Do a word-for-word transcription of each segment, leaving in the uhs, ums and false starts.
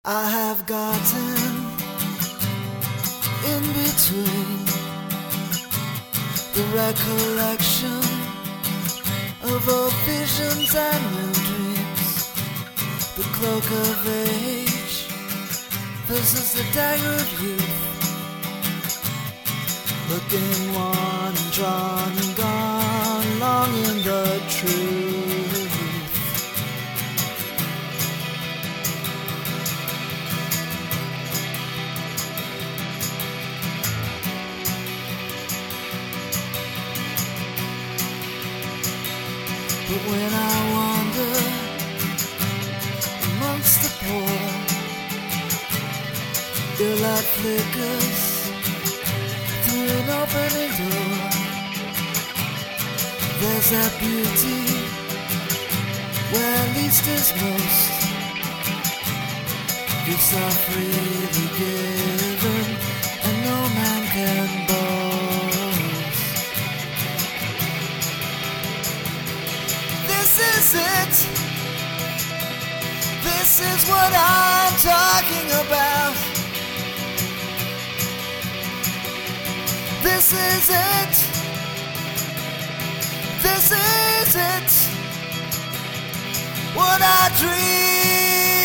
I have gotten in between the recollection of old visions and new dreams, the cloak of age versus the dagger of youth, looking worn and drawn and gone, longing the truth. But when I wander amongst the poor, your light flickers through an opening door. There's that beauty where least is most. Gifts are freely given and no man can boast. This is it. This is what I'm talking about. This is it. This is it. What I dream.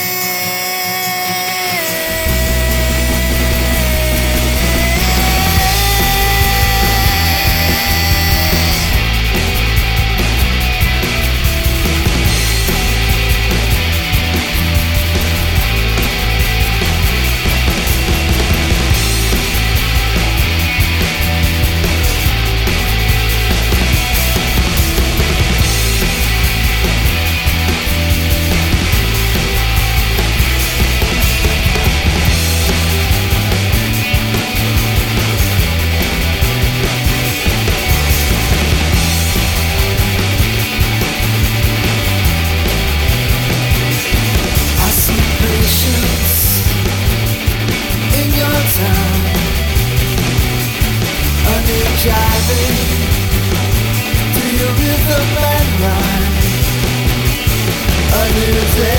Jiving to your rhythm and rhyme, a new day.